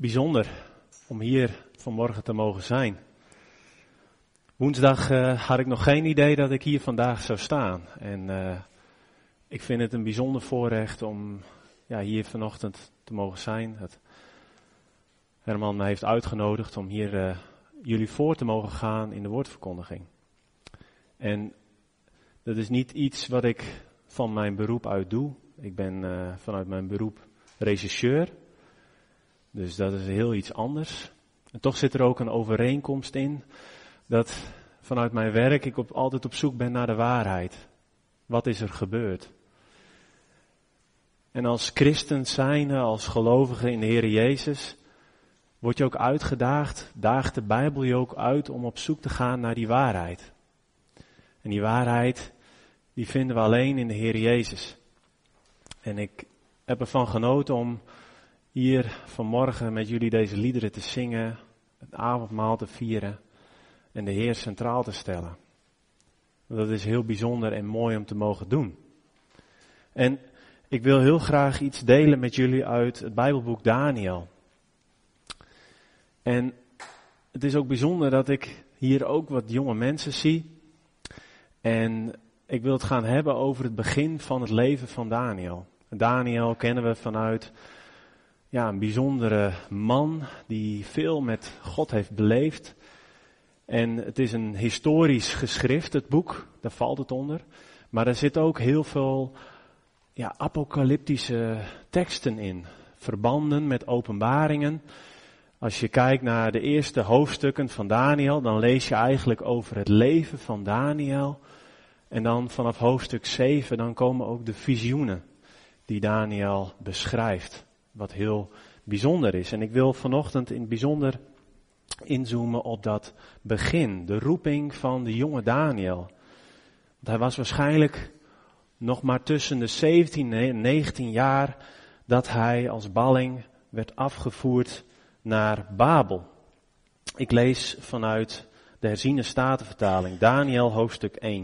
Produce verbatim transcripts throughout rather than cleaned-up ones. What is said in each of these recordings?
bijzonder om hier vanmorgen te mogen zijn. Woensdag uh, had ik nog geen idee dat ik hier vandaag zou staan. En uh, ik vind het een bijzonder voorrecht om ja, hier vanochtend te mogen zijn. Dat Herman mij heeft uitgenodigd om hier uh, jullie voor te mogen gaan in de woordverkondiging. En dat is niet iets wat ik van mijn beroep uit doe. Ik ben uh, vanuit mijn beroep regisseur. Dus dat is heel iets anders. En toch zit er ook een overeenkomst in dat vanuit mijn werk ik op, altijd op zoek ben naar de waarheid. Wat is er gebeurd? En als christen zijnde, als gelovige in de Heer Jezus, word je ook uitgedaagd, daagt de Bijbel je ook uit om op zoek te gaan naar die waarheid. En die waarheid, die vinden we alleen in de Heer Jezus. En ik heb ervan genoten om hier vanmorgen met jullie deze liederen te zingen, het avondmaal te vieren en de Heer centraal te stellen. Dat is heel bijzonder en mooi om te mogen doen. En ik wil heel graag iets delen met jullie uit het Bijbelboek Daniël. En het is ook bijzonder dat ik hier ook wat jonge mensen zie. En ik wil het gaan hebben over het begin van het leven van Daniël. Daniël kennen we vanuit ja, een bijzondere man die veel met God heeft beleefd. En het is een historisch geschrift, het boek, daar valt het onder. Maar er zit ook heel veel ja, apocalyptische teksten in. Verbanden met openbaringen. Als je kijkt naar de eerste hoofdstukken van Daniël, dan lees je eigenlijk over het leven van Daniël. En dan vanaf hoofdstuk zeven, dan komen ook de visioenen die Daniël beschrijft. Wat heel bijzonder is. En ik wil vanochtend in het bijzonder inzoomen op dat begin. De roeping van de jonge Daniël. Want hij was waarschijnlijk nog maar tussen de zeventien en negentien jaar dat hij als balling werd afgevoerd naar Babel. Ik lees vanuit de herziene statenvertaling. Daniël hoofdstuk één.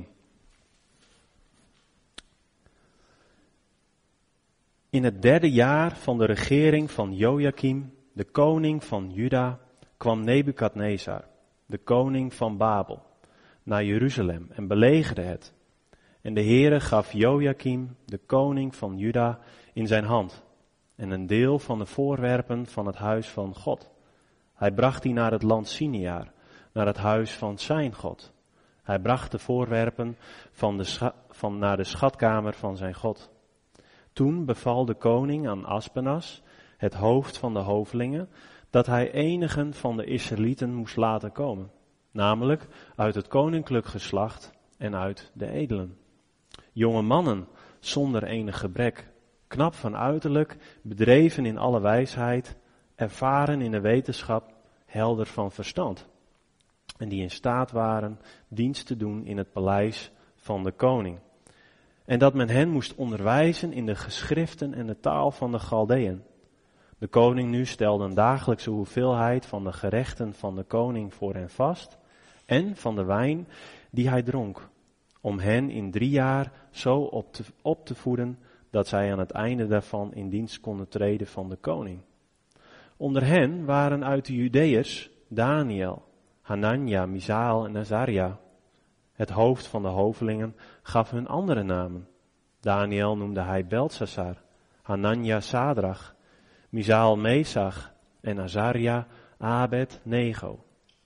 In het derde jaar van de regering van Jojakim, de koning van Juda, kwam Nebukadnezar, de koning van Babel, naar Jeruzalem en belegerde het. En de Heere gaf Jojakim, de koning van Juda, in zijn hand en een deel van de voorwerpen van het huis van God. Hij bracht die naar het land Sinear, naar het huis van zijn God. Hij bracht de voorwerpen van de scha- van naar de schatkamer van zijn God. Toen beval de koning aan Aspenas, het hoofd van de hovelingen, dat hij enigen van de Israëlieten moest laten komen. Namelijk uit het koninklijk geslacht en uit de edelen. Jonge mannen zonder enig gebrek, knap van uiterlijk, bedreven in alle wijsheid, ervaren in de wetenschap, helder van verstand. En die in staat waren dienst te doen in het paleis van de koning. En dat men hen moest onderwijzen in de geschriften en de taal van de Galdeën. De koning nu stelde een dagelijkse hoeveelheid van de gerechten van de koning voor hen vast en van de wijn die hij dronk, om hen in drie jaar zo op te, op te voeden dat zij aan het einde daarvan in dienst konden treden van de koning. Onder hen waren uit de Judeërs Daniël, Hanania, Misaël en Azaria. Het hoofd van de hovelingen gaf hun andere namen. Daniël noemde hij Beltsassar, Hanania Sadrach, Misaël Mesach en Azaria Abed-nego.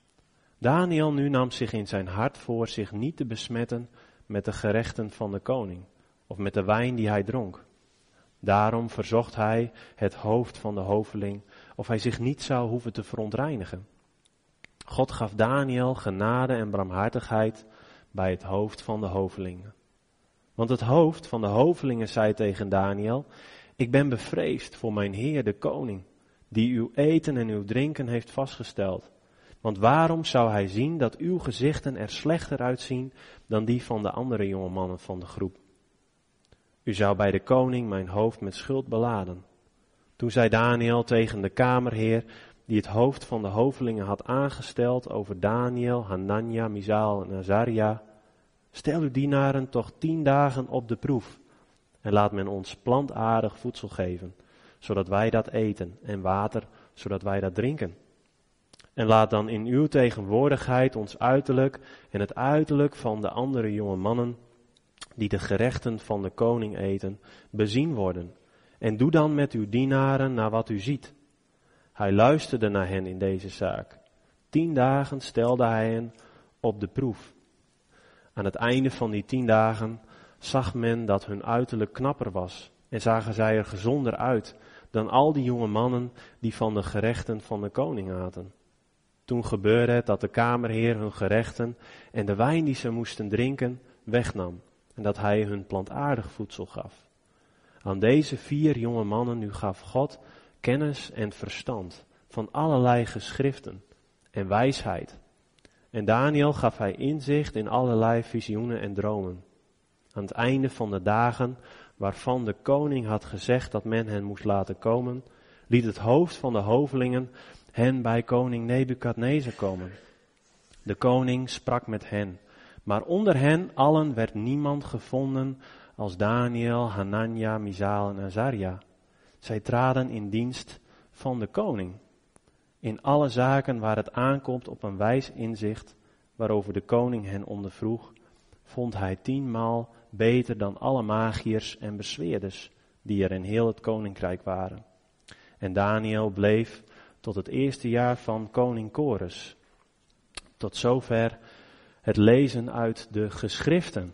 Daniël nu nam zich in zijn hart voor zich niet te besmetten met de gerechten van de koning of met de wijn die hij dronk. Daarom verzocht hij het hoofd van de hoveling of hij zich niet zou hoeven te verontreinigen. God gaf Daniël genade en barmhartigheid bij het hoofd van de hovelingen. Want het hoofd van de hovelingen zei tegen Daniël: ik ben bevreesd voor mijn Heer de koning, die uw eten en uw drinken heeft vastgesteld. Want waarom zou hij zien dat uw gezichten er slechter uitzien dan die van de andere jonge mannen van de groep? U zou bij de koning mijn hoofd met schuld beladen. Toen zei Daniël tegen de kamerheer, die het hoofd van de hovelingen had aangesteld over Daniël, Hanania, Misaël en Azaria: stel uw dienaren toch tien dagen op de proef en laat men ons plantaardig voedsel geven, zodat wij dat eten en water zodat wij dat drinken. En laat dan in uw tegenwoordigheid ons uiterlijk en het uiterlijk van de andere jonge mannen, die de gerechten van de koning eten, bezien worden. En doe dan met uw dienaren naar wat u ziet. Hij luisterde naar hen in deze zaak. Tien dagen stelde hij hen op de proef. Aan het einde van die tien dagen zag men dat hun uiterlijk knapper was en zagen zij er gezonder uit dan al die jonge mannen die van de gerechten van de koning aten. Toen gebeurde het dat de kamerheer hun gerechten en de wijn die ze moesten drinken wegnam en dat hij hun plantaardig voedsel gaf. Aan deze vier jonge mannen nu gaf God kennis en verstand van allerlei geschriften en wijsheid. En Daniel gaf hij inzicht in allerlei visioenen en dromen. Aan het einde van de dagen waarvan de koning had gezegd dat men hen moest laten komen, liet het hoofd van de hovelingen hen bij koning Nebukadnezar komen. De koning sprak met hen, maar onder hen allen werd niemand gevonden als Daniel, Hanania, Misael en Azaria. Zij traden in dienst van de koning. In alle zaken waar het aankomt op een wijs inzicht, waarover de koning hen ondervroeg, vond hij tienmaal beter dan alle magiërs en bezweerders die er in heel het koninkrijk waren. En Daniel bleef tot het eerste jaar van koning Kores. Tot zover het lezen uit de geschriften.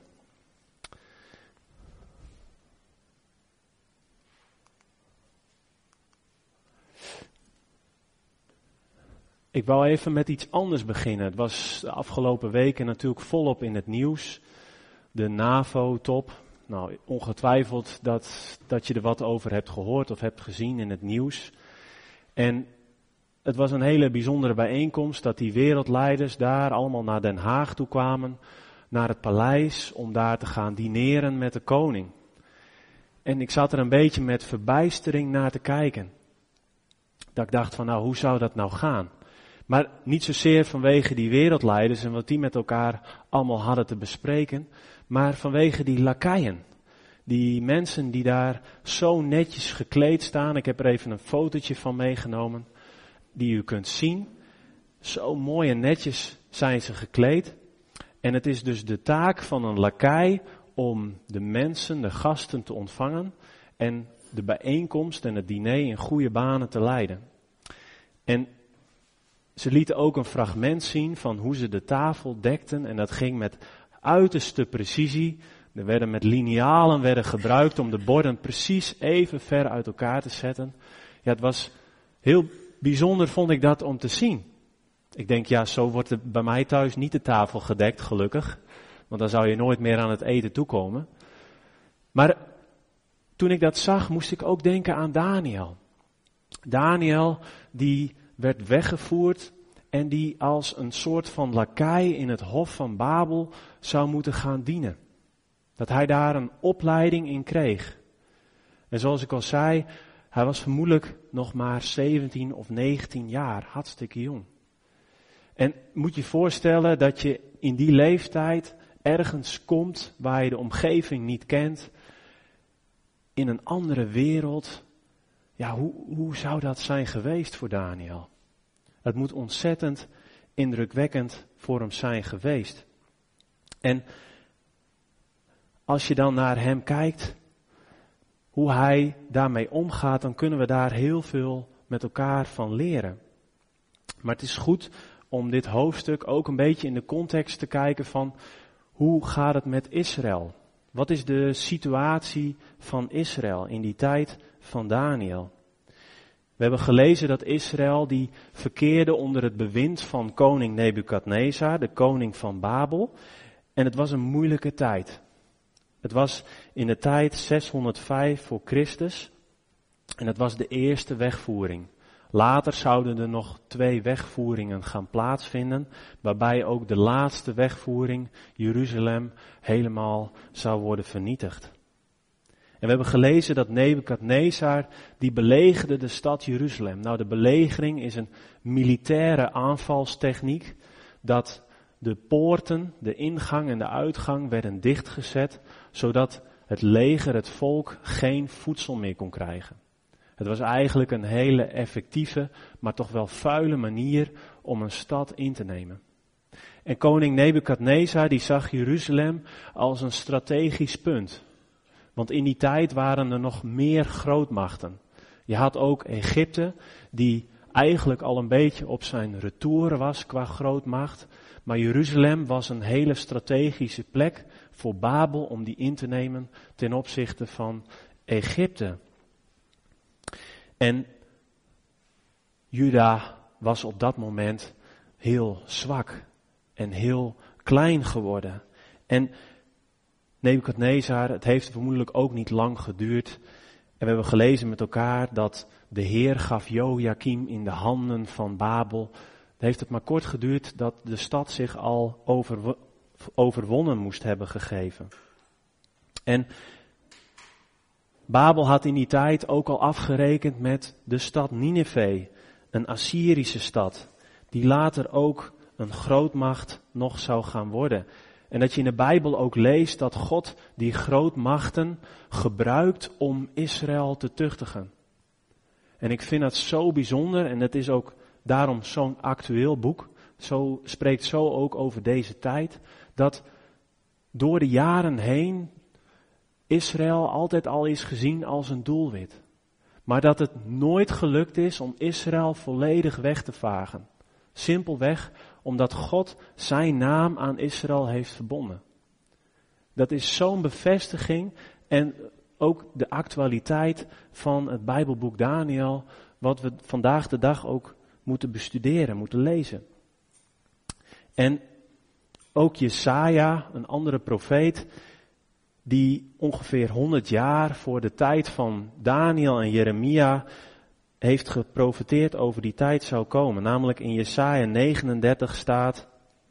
Ik wou even met iets anders beginnen. Het was de afgelopen weken natuurlijk volop in het nieuws. De NAVO-top. Nou, ongetwijfeld dat, dat je er wat over hebt gehoord of hebt gezien in het nieuws. En het was een hele bijzondere bijeenkomst dat die wereldleiders daar allemaal naar Den Haag toe kwamen. Naar het paleis om daar te gaan dineren met de koning. En ik zat er een beetje met verbijstering naar te kijken. Dat ik dacht van nou, hoe zou dat nou gaan? Maar niet zozeer vanwege die wereldleiders en wat die met elkaar allemaal hadden te bespreken, maar vanwege die lakeien. Die mensen die daar zo netjes gekleed staan. Ik heb er even een fotootje van meegenomen, die u kunt zien. Zo mooi en netjes zijn ze gekleed. En het is dus de taak van een lakei om de mensen, de gasten te ontvangen en de bijeenkomst en het diner in goede banen te leiden. En ze lieten ook een fragment zien van hoe ze de tafel dekten en dat ging met uiterste precisie. Er werden met linealen werden gebruikt om de borden precies even ver uit elkaar te zetten. Ja, het was heel bijzonder, vond ik dat, om te zien. Ik denk, ja, zo wordt er bij mij thuis niet de tafel gedekt, gelukkig. Want dan zou je nooit meer aan het eten toekomen. Maar toen ik dat zag, moest ik ook denken aan Daniel. Daniel, die werd weggevoerd en die als een soort van lakei in het hof van Babel zou moeten gaan dienen. Dat hij daar een opleiding in kreeg. En zoals ik al zei, hij was vermoedelijk nog maar zeventien of negentien jaar, hartstikke jong. En moet je voorstellen dat je in die leeftijd ergens komt waar je de omgeving niet kent, in een andere wereld. Ja, hoe, hoe zou dat zijn geweest voor Daniel? Het moet ontzettend indrukwekkend voor hem zijn geweest. En als je dan naar hem kijkt, hoe hij daarmee omgaat, dan kunnen we daar heel veel met elkaar van leren. Maar het is goed om dit hoofdstuk ook een beetje in de context te kijken van hoe gaat het met Israël? Wat is de situatie van Israël in die tijd van Daniel? We hebben gelezen dat Israël die verkeerde onder het bewind van koning Nebukadnezar, de koning van Babel. En het was een moeilijke tijd. Het was in de tijd zeshonderdvijf voor Christus en het was de eerste wegvoering. Later zouden er nog twee wegvoeringen gaan plaatsvinden, waarbij ook de laatste wegvoering, Jeruzalem, helemaal zou worden vernietigd. En we hebben gelezen dat Nebukadnezar, die belegerde de stad Jeruzalem. Nou, de belegering is een militaire aanvalstechniek, dat de poorten, de ingang en de uitgang werden dichtgezet, zodat het leger, het volk, geen voedsel meer kon krijgen. Het was eigenlijk een hele effectieve, maar toch wel vuile manier om een stad in te nemen. En koning Nebukadnezar die zag Jeruzalem als een strategisch punt. Want in die tijd waren er nog meer grootmachten. Je had ook Egypte, die eigenlijk al een beetje op zijn retour was qua grootmacht. Maar Jeruzalem was een hele strategische plek voor Babel om die in te nemen ten opzichte van Egypte. En Juda was op dat moment heel zwak en heel klein geworden. En Nebukadnezar, het heeft vermoedelijk ook niet lang geduurd. En we hebben gelezen met elkaar dat de Heer gaf Jojakim in de handen van Babel. Het heeft het maar kort geduurd dat de stad zich al over, overwonnen moest hebben gegeven. En Babel had in die tijd ook al afgerekend met de stad Nineve, een Assyrische stad, die later ook een grootmacht nog zou gaan worden. En dat je in de Bijbel ook leest dat God die grootmachten gebruikt om Israël te tuchtigen. En ik vind dat zo bijzonder en het is ook daarom zo'n actueel boek. Zo spreekt zo ook over deze tijd, dat door de jaren heen Israël altijd al is gezien als een doelwit. Maar dat het nooit gelukt is om Israël volledig weg te vagen. Simpelweg omdat God zijn naam aan Israël heeft verbonden. Dat is zo'n bevestiging en ook de actualiteit van het Bijbelboek Daniel, wat we vandaag de dag ook moeten bestuderen, moeten lezen. En ook Jesaja, een andere profeet, die ongeveer honderd jaar voor de tijd van Daniel en Jeremia heeft geprofeteerd over die tijd zou komen. Namelijk in Jesaja negenendertig staat,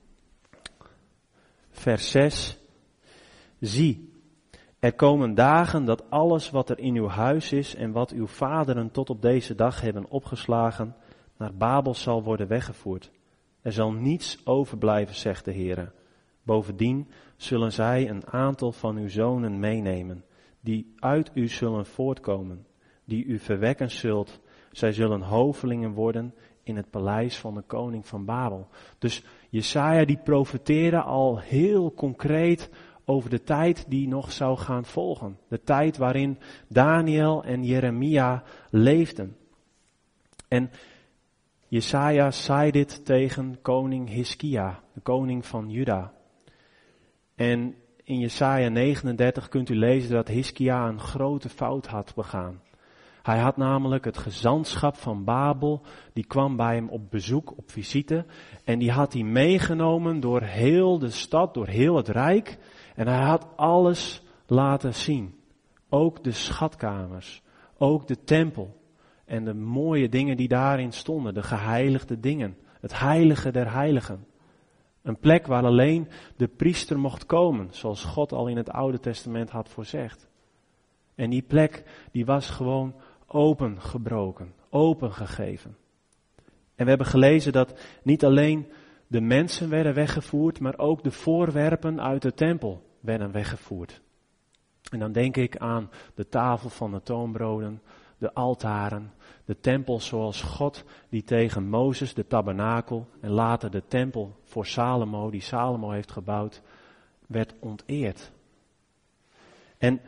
vers zes. Zie, er komen dagen dat alles wat er in uw huis is en wat uw vaderen tot op deze dag hebben opgeslagen, naar Babel zal worden weggevoerd. Er zal niets overblijven, zegt de Heer. Bovendien zullen zij een aantal van uw zonen meenemen, die uit u zullen voortkomen, die u verwekken zult. Zij zullen hovelingen worden in het paleis van de koning van Babel. Dus Jesaja die profeteerde al heel concreet over de tijd die nog zou gaan volgen. De tijd waarin Daniel en Jeremia leefden. En Jesaja zei dit tegen koning Hiskia, de koning van Juda. En in Jesaja negenendertig kunt u lezen dat Hiskia een grote fout had begaan. Hij had namelijk het gezantschap van Babel, die kwam bij hem op bezoek, op visite. En die had hij meegenomen door heel de stad, door heel het rijk. En hij had alles laten zien. Ook de schatkamers, ook de tempel. En de mooie dingen die daarin stonden, de geheiligde dingen. Het heilige der heiligen. Een plek waar alleen de priester mocht komen, zoals God al in het Oude Testament had voorzegd. En die plek, die was gewoon opengebroken, opengegeven. En we hebben gelezen dat niet alleen de mensen werden weggevoerd, maar ook de voorwerpen uit de tempel werden weggevoerd. En dan denk ik aan de tafel van de toonbroden, de altaren, de tempel zoals God die tegen Mozes, de tabernakel en later de tempel voor Salomo, die Salomo heeft gebouwd, werd onteerd. En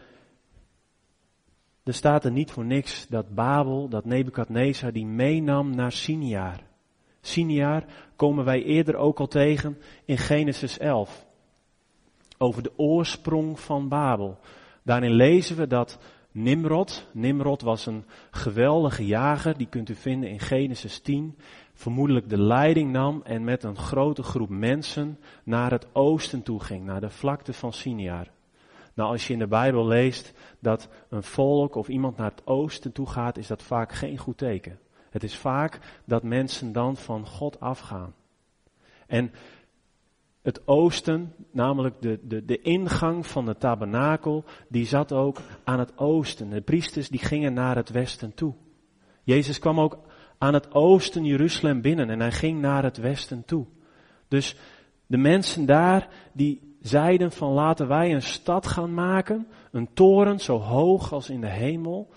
er staat er niet voor niks dat Babel, dat Nebukadnezar die meenam naar Siniar. Siniar komen wij eerder ook al tegen in Genesis elf. Over de oorsprong van Babel. Daarin lezen we dat Nimrod, Nimrod was een geweldige jager, die kunt u vinden in Genesis tien, vermoedelijk de leiding nam en met een grote groep mensen naar het oosten toe ging, naar de vlakte van Siniar. Nou, als je in de Bijbel leest dat een volk of iemand naar het oosten toe gaat, is dat vaak geen goed teken. Het is vaak dat mensen dan van God afgaan. En het oosten, namelijk de, de, de ingang van de tabernakel, die zat ook aan het oosten. De priesters die gingen naar het westen toe. Jezus kwam ook aan het oosten Jeruzalem binnen en hij ging naar het westen toe. Dus de mensen daar die zeiden van laten wij een stad gaan maken, een toren zo hoog als in de hemel,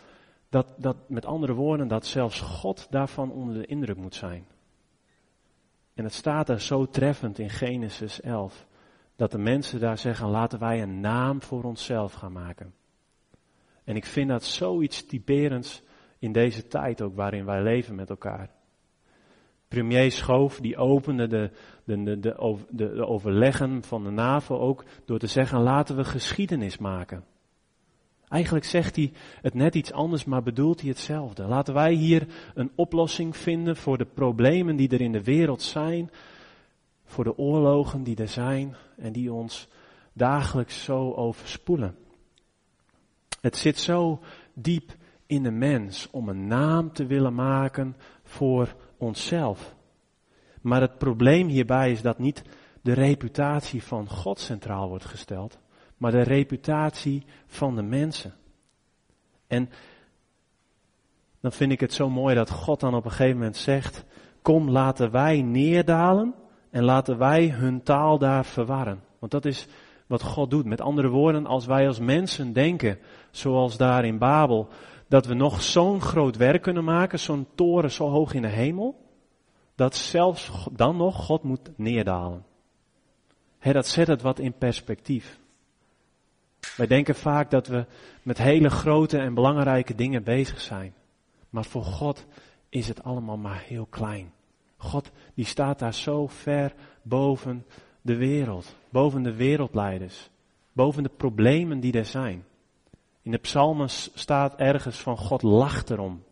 Dat, dat, met andere woorden, dat zelfs God daarvan onder de indruk moet zijn. En het staat er zo treffend in Genesis elf. Dat de mensen daar zeggen, laten wij een naam voor onszelf gaan maken. En ik vind dat zoiets typerends in deze tijd ook waarin wij leven met elkaar. Premier Schoof die opende de, de, de, de, de, de overleggen van de NAVO ook door te zeggen, laten we geschiedenis maken. Eigenlijk zegt hij het net iets anders, maar bedoelt hij hetzelfde. Laten wij hier een oplossing vinden voor de problemen die er in de wereld zijn. Voor de oorlogen die er zijn en die ons dagelijks zo overspoelen. Het zit zo diep in de mens om een naam te willen maken voor onszelf. Maar het probleem hierbij is dat niet de reputatie van God centraal wordt gesteld, maar de reputatie van de mensen. En dan vind ik het zo mooi dat God dan op een gegeven moment zegt, kom laten wij neerdalen en laten wij hun taal daar verwarren. Want dat is wat God doet. Met andere woorden, als wij als mensen denken, zoals daar in Babel, dat we nog zo'n groot werk kunnen maken, zo'n toren zo hoog in de hemel, dat zelfs dan nog God moet neerdalen. He, dat zet het wat in perspectief. Wij denken vaak dat we met hele grote en belangrijke dingen bezig zijn. Maar voor God is het allemaal maar heel klein. God die staat daar zo ver boven de wereld. Boven de wereldleiders. Boven de problemen die er zijn. In de psalmen staat ergens van God lacht erom.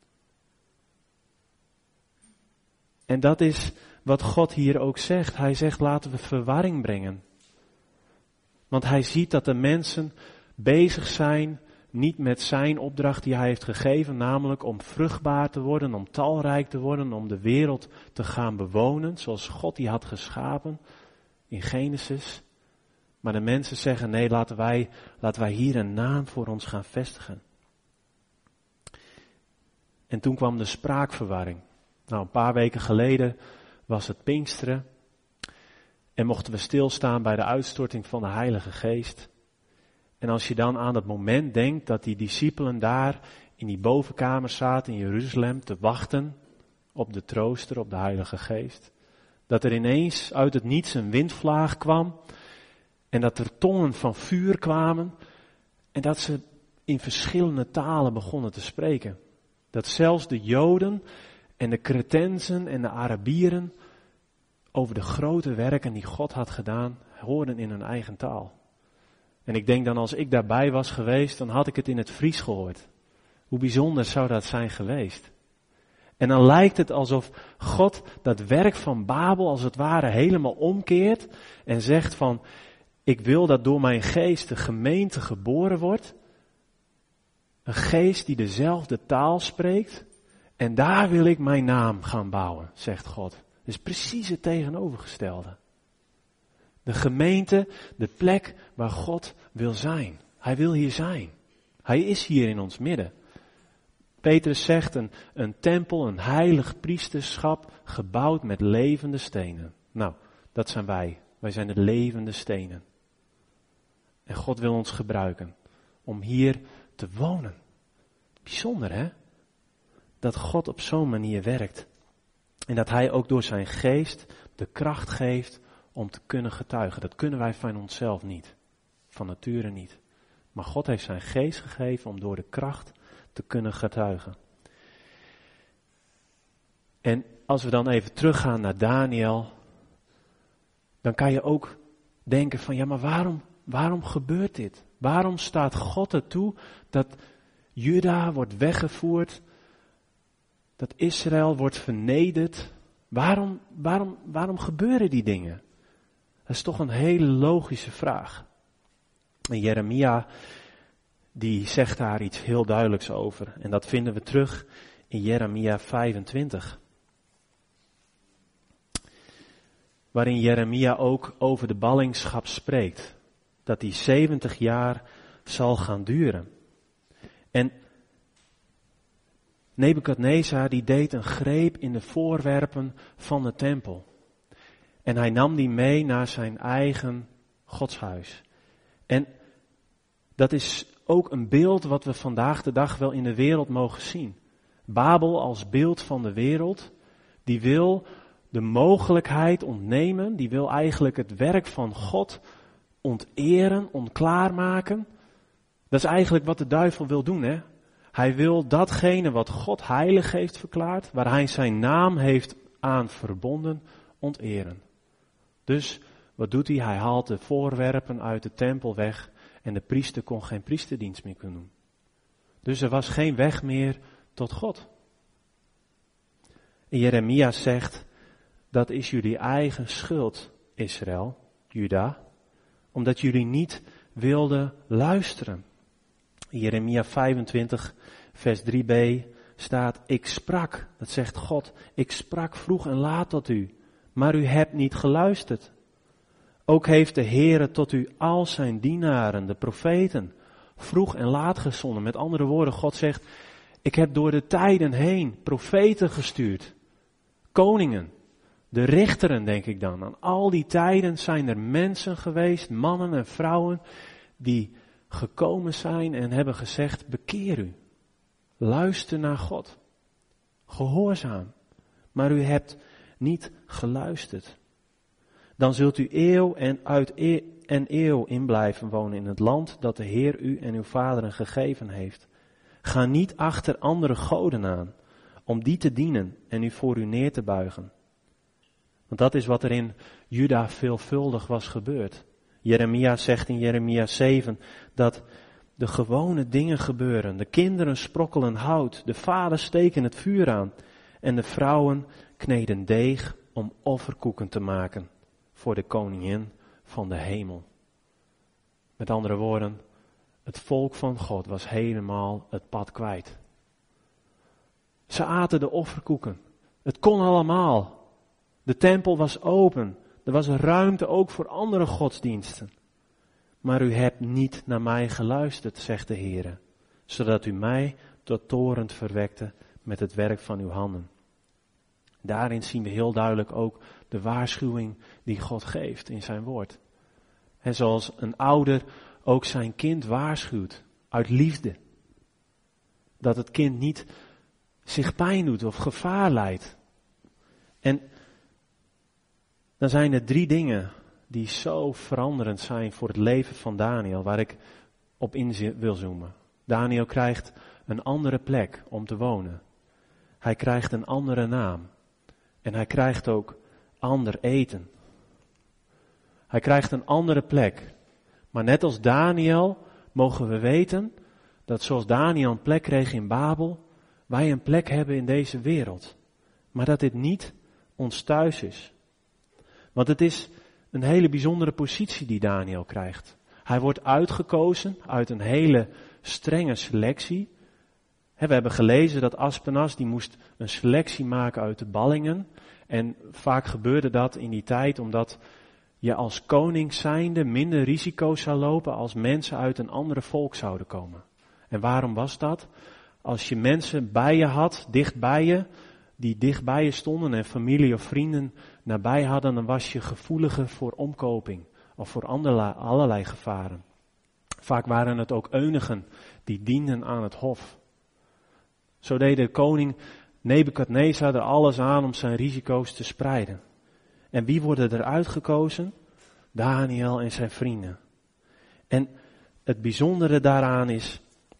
En dat is wat God hier ook zegt. Hij zegt laten we verwarring brengen. Want hij ziet dat de mensen bezig zijn niet met zijn opdracht die hij heeft gegeven. Namelijk om vruchtbaar te worden, om talrijk te worden, om de wereld te gaan bewonen. Zoals God die had geschapen in Genesis. Maar de mensen zeggen nee, laten wij, laten wij hier een naam voor ons gaan vestigen. En toen kwam de spraakverwarring. Nou, een paar weken geleden was het Pinksteren. En mochten we stilstaan bij de uitstorting van de Heilige Geest. En als je dan aan het moment denkt dat die discipelen daar in die bovenkamer zaten in Jeruzalem te wachten op de trooster, op de Heilige Geest. Dat er ineens uit het niets een windvlaag kwam en dat er tongen van vuur kwamen en dat ze in verschillende talen begonnen te spreken. Dat zelfs de Joden en de Cretensen en de Arabieren over de grote werken die God had gedaan, hoorden in hun eigen taal. En ik denk dan als ik daarbij was geweest, dan had ik het in het Fries gehoord. Hoe bijzonder zou dat zijn geweest. En dan lijkt het alsof God dat werk van Babel als het ware helemaal omkeert en zegt van, ik wil dat door mijn geest de gemeente geboren wordt. Een geest die dezelfde taal spreekt. En daar wil ik mijn naam gaan bouwen, zegt God. Dat is precies het tegenovergestelde. De gemeente, de plek waar God wil zijn. Hij wil hier zijn. Hij is hier in ons midden. Petrus zegt een, een tempel, een heilig priesterschap, gebouwd met levende stenen. Nou, dat zijn wij. Wij zijn de levende stenen. En God wil ons gebruiken om hier te wonen. Bijzonder, hè? Dat God op zo'n manier werkt. En dat hij ook door zijn geest de kracht geeft om te kunnen getuigen. Dat kunnen wij van onszelf niet. Van nature niet. Maar God heeft zijn geest gegeven om door de kracht te kunnen getuigen. En als we dan even teruggaan naar Daniel, dan kan je ook denken van ja, maar waarom, waarom gebeurt dit? Waarom staat God ertoe dat Juda wordt weggevoerd, dat Israël wordt vernederd? Waarom, waarom, waarom gebeuren die dingen? Dat is toch een hele logische vraag. En Jeremia, die zegt daar iets heel duidelijks over. En dat vinden we terug in Jeremia vijfentwintig. Waarin Jeremia ook over de ballingschap spreekt. Dat die zeventig jaar zal gaan duren. En Nebukadnezar die deed een greep in de voorwerpen van de tempel. En hij nam die mee naar zijn eigen godshuis. En dat is ook een beeld wat we vandaag de dag wel in de wereld mogen zien. Babel als beeld van de wereld, die wil de mogelijkheid ontnemen, die wil eigenlijk het werk van God onteren, onklaarmaken. Dat is eigenlijk wat de duivel wil doen, hè. Hij wil datgene wat God heilig heeft verklaard, waar hij zijn naam heeft aan verbonden, onteren. Dus wat doet hij? Hij haalt de voorwerpen uit de tempel weg en de priester kon geen priesterdienst meer kunnen doen. Dus er was geen weg meer tot God. En Jeremia zegt, dat is jullie eigen schuld, Israël, Juda, omdat jullie niet wilden luisteren. In Jeremia vijfentwintig, vers drie b staat, ik sprak, dat zegt God, ik sprak vroeg en laat tot u, maar u hebt niet geluisterd. Ook heeft de Heere tot u al zijn dienaren, de profeten, vroeg en laat gezonden. Met andere woorden, God zegt, ik heb door de tijden heen profeten gestuurd, koningen, de richteren denk ik dan. Aan al die tijden zijn er mensen geweest, mannen en vrouwen, die gekomen zijn en hebben gezegd, bekeer u. Luister naar God. Gehoorzaam. Maar u hebt niet geluisterd. Dan zult u eeuw en uit eeuw en eeuw in blijven wonen in het land dat de Heer u en uw vaderen gegeven heeft. Ga niet achter andere goden aan, om die te dienen en u voor u neer te buigen. Want dat is wat er in Juda veelvuldig was gebeurd. Jeremia zegt in Jeremia zeven dat de gewone dingen gebeuren. De kinderen sprokkelen hout, de vaders steken het vuur aan en de vrouwen kneden deeg om offerkoeken te maken voor de koningin van de hemel. Met andere woorden, het volk van God was helemaal het pad kwijt. Ze aten de offerkoeken. Het kon allemaal. De tempel was open. Er was ruimte ook voor andere godsdiensten. Maar u hebt niet naar mij geluisterd, zegt de Heer, zodat u mij tot torent verwekte met het werk van uw handen. Daarin zien we heel duidelijk ook de waarschuwing die God geeft in zijn woord. En zoals een ouder ook zijn kind waarschuwt, uit liefde. Dat het kind niet zich pijn doet of gevaar leidt. En dan zijn er drie dingen die zo veranderend zijn voor het leven van Daniel, waar ik op in wil zoomen. Daniel krijgt een andere plek om te wonen. Hij krijgt een andere naam. En hij krijgt ook ander eten. Hij krijgt een andere plek. Maar net als Daniel mogen we weten dat zoals Daniel een plek kreeg in Babel, wij een plek hebben in deze wereld. Maar dat dit niet ons thuis is. Want het is een hele bijzondere positie die Daniel krijgt. Hij wordt uitgekozen uit een hele strenge selectie. We hebben gelezen dat Aspenas die moest een selectie maken uit de ballingen. En vaak gebeurde dat in die tijd omdat je als koning zijnde minder risico's zou lopen als mensen uit een andere volk zouden komen. En waarom was dat? Als je mensen bij je had, dicht bij je, die dicht bij je stonden en familie of vrienden nabij hadden, dan was je gevoeliger voor omkoping of voor allerlei, allerlei gevaren. Vaak waren het ook eunigen die dienden aan het hof. Zo deed de koning Nebukadnezar er alles aan om zijn risico's te spreiden. En wie worden er uitgekozen? Daniel en zijn vrienden. En het bijzondere daaraan is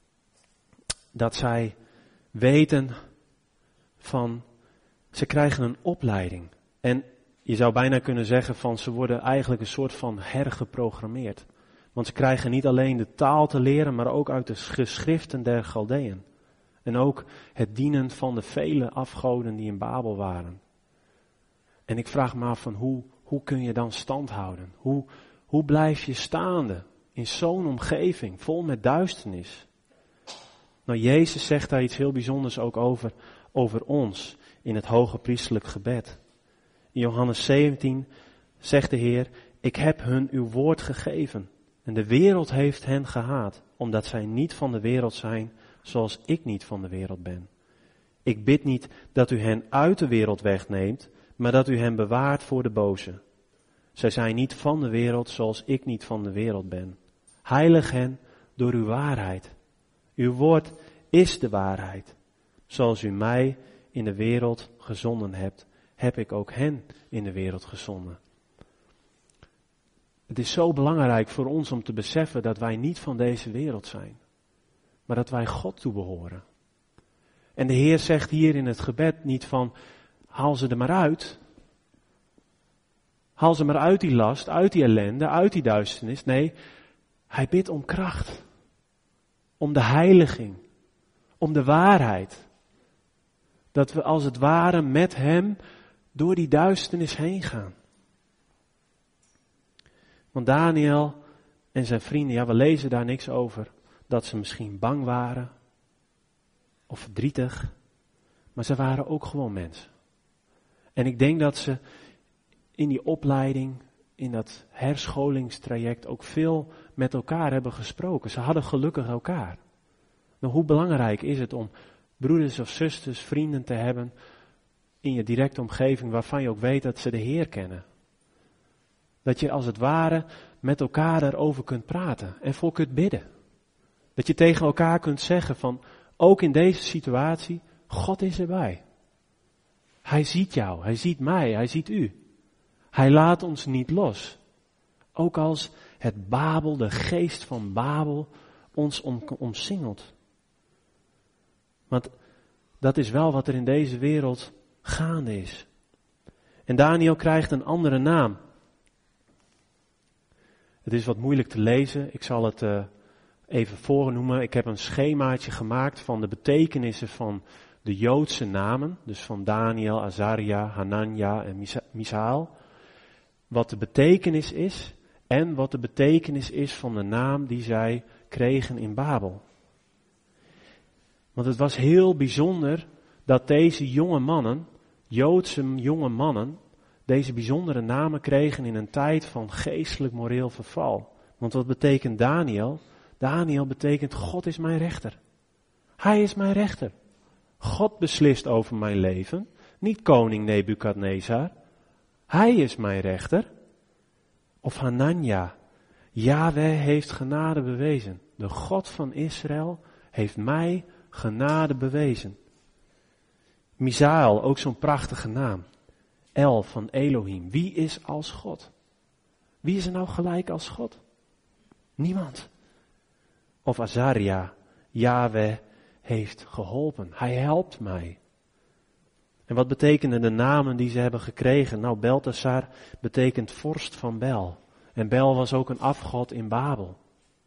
dat zij weten van, ze krijgen een opleiding. En je zou bijna kunnen zeggen van, ze worden eigenlijk een soort van hergeprogrammeerd. Want ze krijgen niet alleen de taal te leren, maar ook uit de geschriften der Chaldeeën. En ook het dienen van de vele afgoden die in Babel waren. En ik vraag me af van hoe, hoe kun je dan stand houden? Hoe, hoe blijf je staande in zo'n omgeving vol met duisternis? Nou, Jezus zegt daar iets heel bijzonders ook over, over ons in het hoge priesterlijk gebed. In Johannes zeventien zegt de Heer, ik heb hun uw woord gegeven. En de wereld heeft hen gehaat, omdat zij niet van de wereld zijn, zoals ik niet van de wereld ben. Ik bid niet dat u hen uit de wereld wegneemt, maar dat u hen bewaart voor de boze. Zij zijn niet van de wereld, zoals ik niet van de wereld ben. Heilig hen door uw waarheid. Uw woord is de waarheid. Zoals u mij in de wereld gezonden hebt, heb ik ook hen in de wereld gezonden. Het is zo belangrijk voor ons om te beseffen dat wij niet van deze wereld zijn, maar dat wij God toebehoren. En de Heer zegt hier in het gebed niet van, haal ze er maar uit. Haal ze maar uit die last, uit die ellende, uit die duisternis. Nee, hij bidt om kracht. Om de heiliging. Om de waarheid. Dat we als het ware met hem door die duisternis heen gaan. Want Daniel en zijn vrienden, ja, we lezen daar niks over. Dat ze misschien bang waren. Of verdrietig. Maar ze waren ook gewoon mensen. En ik denk dat ze in die opleiding, in dat herscolingstraject ook veel met elkaar hebben gesproken. Ze hadden gelukkig elkaar. Nou, hoe belangrijk is het om broeders of zusters, vrienden te hebben in je directe omgeving waarvan je ook weet dat ze de Heer kennen. Dat je als het ware met elkaar erover kunt praten en voor kunt bidden. Dat je tegen elkaar kunt zeggen van, ook in deze situatie, God is erbij. Hij ziet jou, hij ziet mij, hij ziet u. Hij laat ons niet los. Ook als het Babel, de geest van Babel, ons om, omsingelt. Want dat is wel wat er in deze wereld gaande is. En Daniel krijgt een andere naam. Het is wat moeilijk te lezen. Ik zal het uh, even voornoemen. Ik heb een schemaatje gemaakt van de betekenissen van de Joodse namen. Dus van Daniel, Azaria, Hanania en Misael. Wat de betekenis is en wat de betekenis is van de naam die zij kregen in Babel. Want het was heel bijzonder dat deze jonge mannen, Joodse jonge mannen, deze bijzondere namen kregen in een tijd van geestelijk moreel verval. Want wat betekent Daniel? Daniel betekent God is mijn rechter. Hij is mijn rechter. God beslist over mijn leven, niet koning Nebukadnezar. Hij is mijn rechter. Of Hanania. Yahweh heeft genade bewezen. De God van Israël heeft mij genade bewezen. Misael, ook zo'n prachtige naam. El van Elohim. Wie is als God? Wie is er nou gelijk als God? Niemand. Of Azaria. Yahweh heeft geholpen. Hij helpt mij. En wat betekenen de namen die ze hebben gekregen? Nou, Beltesar betekent vorst van Bel. En Bel was ook een afgod in Babel.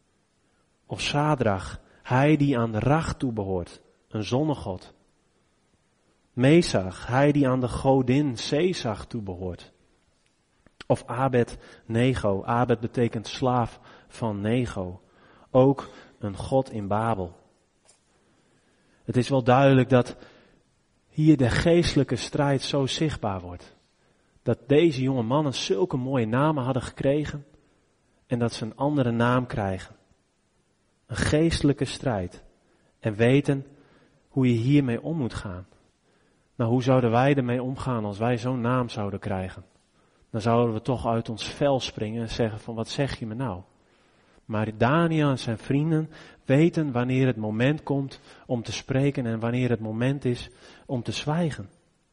Of Sadrach, hij die aan de Rach toebehoort, een zonnegod. Mesach, hij die aan de godin Sesach toebehoort. Of Abed-Nego, Abed betekent slaaf van Nego. Ook een god in Babel. Het is wel duidelijk dat hier de geestelijke strijd zo zichtbaar wordt. Dat deze jonge mannen zulke mooie namen hadden gekregen en dat ze een andere naam krijgen. Een geestelijke strijd. En weten hoe je hiermee om moet gaan. Nou, hoe zouden wij ermee omgaan als wij zo'n naam zouden krijgen? Dan zouden we toch uit ons vel springen en zeggen van wat zeg je me nou? Maar Daniel en zijn vrienden weten wanneer het moment komt om te spreken en wanneer het moment is om te zwijgen.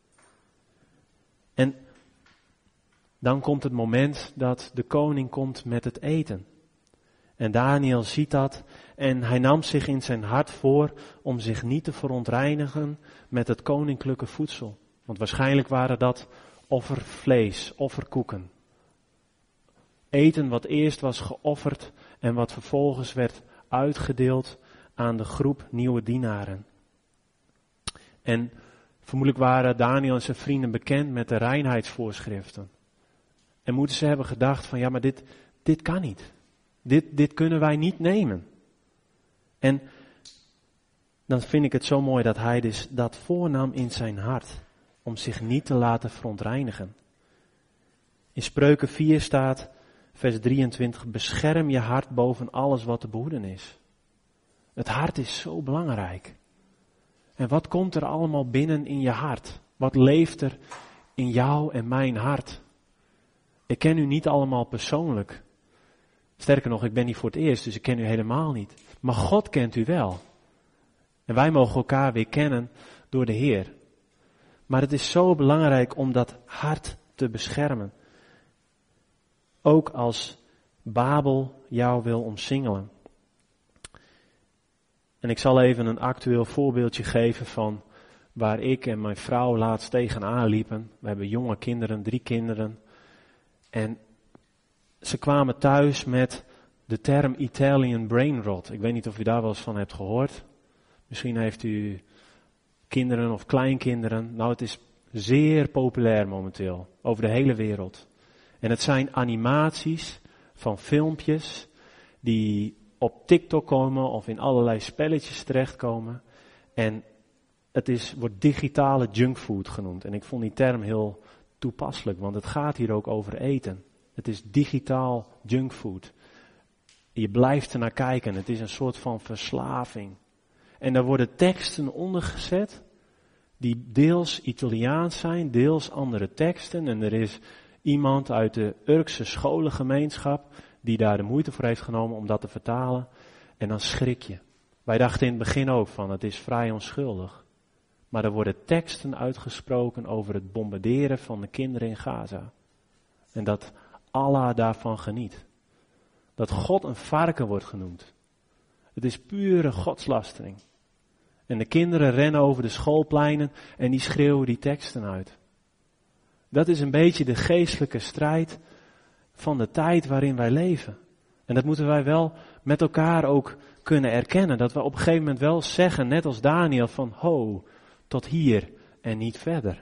En dan komt het moment dat de koning komt met het eten. En Daniel ziet dat en hij nam zich in zijn hart voor om zich niet te verontreinigen met het koninklijke voedsel. Want waarschijnlijk waren dat offervlees, offerkoeken. Eten wat eerst was geofferd en wat vervolgens werd uitgedeeld aan de groep nieuwe dienaren. En vermoedelijk waren Daniel en zijn vrienden bekend met de reinheidsvoorschriften. En moeten ze hebben gedacht van ja, maar dit, dit kan niet. Dit, dit kunnen wij niet nemen. En dan vind ik het zo mooi dat hij dus dat voornam in zijn hart. Om zich niet te laten verontreinigen. In Spreuken vier staat, vers drieëntwintig, bescherm je hart boven alles wat te behoeden is. Het hart is zo belangrijk. En wat komt er allemaal binnen in je hart? Wat leeft er in jou en mijn hart? Ik ken u niet allemaal persoonlijk. Sterker nog, ik ben niet voor het eerst, dus ik ken u helemaal niet. Maar God kent u wel. En wij mogen elkaar weer kennen door de Heer. Maar het is zo belangrijk om dat hart te beschermen. Ook als Babel jou wil omsingelen. En ik zal even een actueel voorbeeldje geven van waar ik en mijn vrouw laatst tegenaan liepen. We hebben jonge kinderen, drie kinderen. En ze kwamen thuis met de term Italian brain rot. Ik weet niet of u daar wel eens van hebt gehoord. Misschien heeft u kinderen of kleinkinderen. Nou, het is zeer populair momenteel, over de hele wereld. En het zijn animaties van filmpjes die op TikTok komen of in allerlei spelletjes terechtkomen. En het is, wordt digitale junkfood genoemd. En ik vond die term heel toepasselijk, want het gaat hier ook over eten. Het is digitaal junkfood. Je blijft er naar kijken. Het is een soort van verslaving. En daar worden teksten ondergezet die deels Italiaans zijn, deels andere teksten. En er is iemand uit de Urkse scholengemeenschap die daar de moeite voor heeft genomen om dat te vertalen. En dan schrik je. Wij dachten in het begin ook van, het is vrij onschuldig. Maar er worden teksten uitgesproken over het bombarderen van de kinderen in Gaza. En dat Allah daarvan geniet. Dat God een varken wordt genoemd. Het is pure godslastering. En de kinderen rennen over de schoolpleinen en die schreeuwen die teksten uit. Dat is een beetje de geestelijke strijd van de tijd waarin wij leven. En dat moeten wij wel met elkaar ook kunnen erkennen. Dat we op een gegeven moment wel zeggen, net als Daniel, van ho, tot hier en niet verder.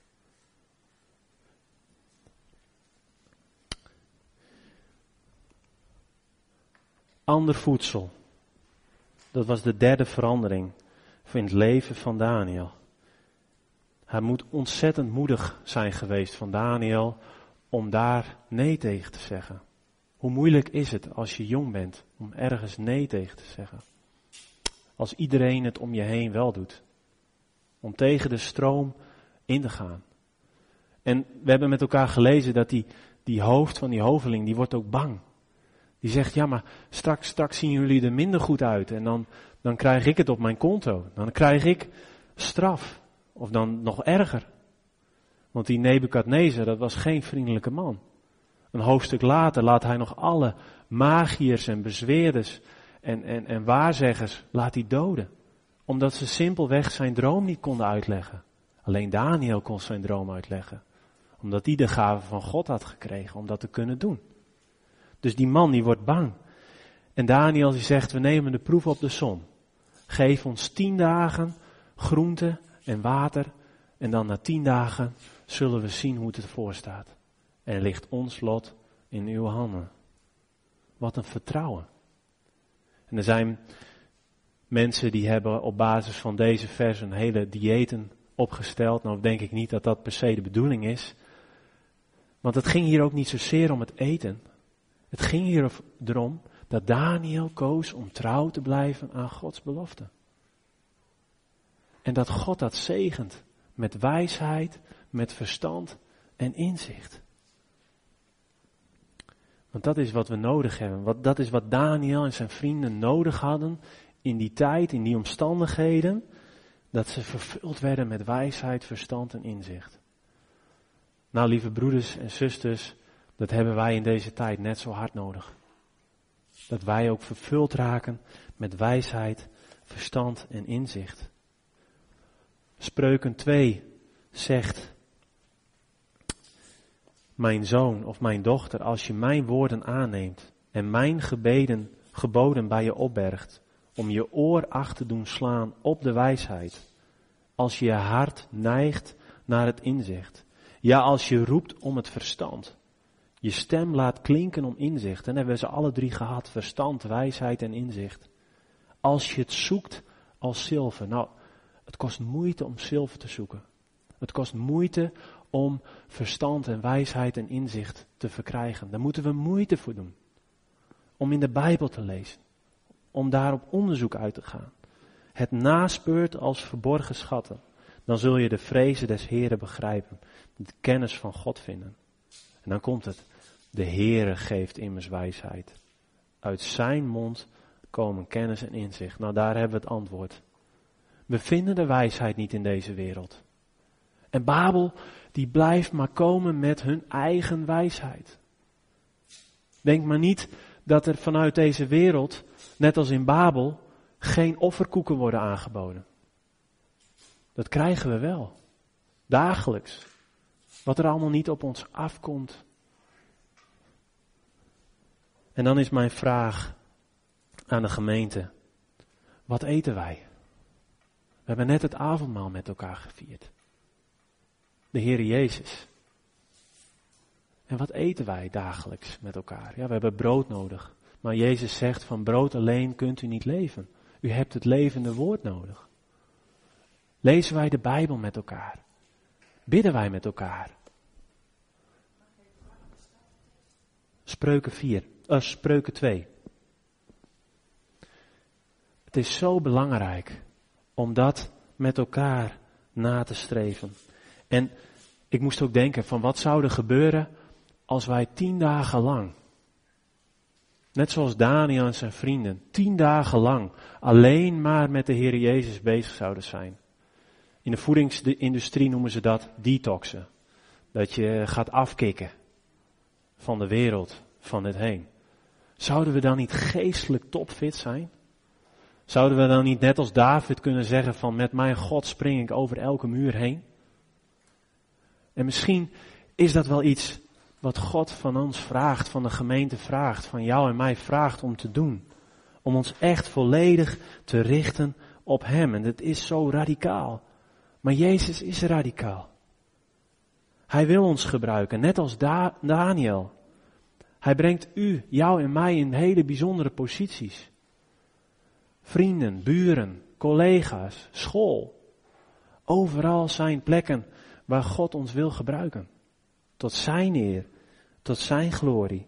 Ander voedsel. Dat was de derde verandering in het leven van Daniel. Hij moet ontzettend moedig zijn geweest van Daniel om daar nee tegen te zeggen. Hoe moeilijk is het als je jong bent om ergens nee tegen te zeggen? Als iedereen het om je heen wel doet. Om tegen de stroom in te gaan. En we hebben met elkaar gelezen dat die, die hoofd van die hoveling, die wordt ook bang. Die zegt, ja maar straks, straks zien jullie er minder goed uit en dan, dan krijg ik het op mijn konto. Dan krijg ik straf. Of dan nog erger. Want die Nebukadnezar, dat was geen vriendelijke man. Een hoofdstuk later laat hij nog alle magiërs en bezweerders en, en, en waarzeggers laat hij doden. Omdat ze simpelweg zijn droom niet konden uitleggen. Alleen Daniel kon zijn droom uitleggen. Omdat hij de gave van God had gekregen om dat te kunnen doen. Dus die man die wordt bang. En Daniel die zegt, we nemen de proef op de som. Geef ons tien dagen groente en water. En dan na tien dagen zullen we zien hoe het ervoor staat. En ligt ons lot in uw handen. Wat een vertrouwen. En er zijn mensen die hebben op basis van deze vers een hele diëten opgesteld. Nou denk ik niet dat dat per se de bedoeling is. Want het ging hier ook niet zozeer om het eten. Het ging hier erom dat Daniel koos om trouw te blijven aan Gods belofte. En dat God dat zegent met wijsheid, met verstand en inzicht. Want dat is wat we nodig hebben. Wat, dat is wat Daniel en zijn vrienden nodig hadden in die tijd, in die omstandigheden. Dat ze vervuld werden met wijsheid, verstand en inzicht. Nou, lieve broeders en zusters, dat hebben wij in deze tijd net zo hard nodig. Dat wij ook vervuld raken met wijsheid, verstand en inzicht. Spreuken twee zegt, mijn zoon of mijn dochter, als je mijn woorden aanneemt en mijn gebeden, geboden bij je opbergt, om je oor acht te doen slaan op de wijsheid, als je je hart neigt naar het inzicht, ja als je roept om het verstand, je stem laat klinken om inzicht, en hebben we ze alle drie gehad, verstand, wijsheid en inzicht. Als je het zoekt als zilver, nou, het kost moeite om zilver te zoeken. Het kost moeite om verstand en wijsheid en inzicht te verkrijgen. Daar moeten we moeite voor doen. Om in de Bijbel te lezen. Om daar op onderzoek uit te gaan. Het naspeurt als verborgen schatten. Dan zul je de vrezen des Heren begrijpen. De kennis van God vinden. En dan komt het. De Heere geeft immers wijsheid. Uit zijn mond komen kennis en inzicht. Nou, daar hebben we het antwoord. We vinden de wijsheid niet in deze wereld. En Babel, die blijft maar komen met hun eigen wijsheid. Denk maar niet dat er vanuit deze wereld, net als in Babel, geen offerkoeken worden aangeboden. Dat krijgen we wel. Dagelijks. Wat er allemaal niet op ons afkomt. En dan is mijn vraag aan de gemeente. Wat eten wij? We hebben net het avondmaal met elkaar gevierd. De Heer Jezus. En wat eten wij dagelijks met elkaar? Ja, we hebben brood nodig. Maar Jezus zegt, van brood alleen kunt u niet leven. U hebt het levende woord nodig. Lezen wij de Bijbel met elkaar? Bidden wij met elkaar? Spreuken vier, uh, Spreuken twee. Het is zo belangrijk om dat met elkaar na te streven. En ik moest ook denken van wat zou er gebeuren als wij tien dagen lang, net zoals Daniel en zijn vrienden, tien dagen lang alleen maar met de Heer Jezus bezig zouden zijn. In de voedingsindustrie noemen ze dat detoxen. Dat je gaat afkicken van de wereld, van het heen. Zouden we dan niet geestelijk topfit zijn? Zouden we dan niet net als David kunnen zeggen van met mijn God spring ik over elke muur heen? En misschien is dat wel iets wat God van ons vraagt, van de gemeente vraagt, van jou en mij vraagt om te doen. Om ons echt volledig te richten op Hem. En dat is zo radicaal. Maar Jezus is radicaal. Hij wil ons gebruiken, net als da- Daniel. Hij brengt u, jou en mij in hele bijzondere posities. Vrienden, buren, collega's, school. Overal zijn plekken waar God ons wil gebruiken. Tot zijn eer, tot zijn glorie.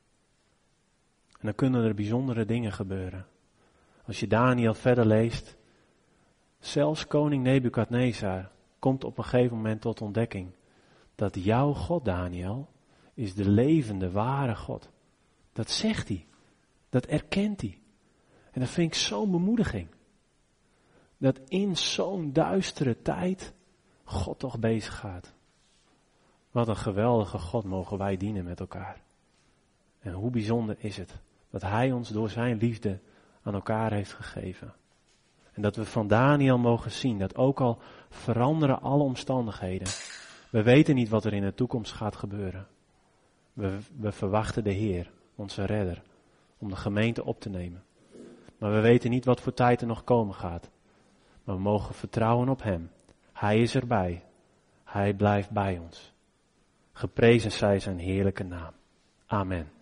En dan kunnen er bijzondere dingen gebeuren. Als je Daniel verder leest, zelfs koning Nebukadnezar komt op een gegeven moment tot ontdekking dat jouw God, Daniel, is de levende, ware God. Dat zegt hij. Dat erkent hij. En dat vind ik zo'n bemoediging. Dat in zo'n duistere tijd God toch bezig gaat. Wat een geweldige God mogen wij dienen met elkaar. En hoe bijzonder is het dat Hij ons door zijn liefde aan elkaar heeft gegeven. En dat we van Daniel mogen zien dat ook al veranderen alle omstandigheden. We weten niet wat er in de toekomst gaat gebeuren. We, we verwachten de Heer, onze redder, om de gemeente op te nemen. Maar we weten niet wat voor tijd er nog komen gaat. Maar we mogen vertrouwen op Hem. Hij is erbij. Hij blijft bij ons. Geprezen zij zijn heerlijke naam. Amen.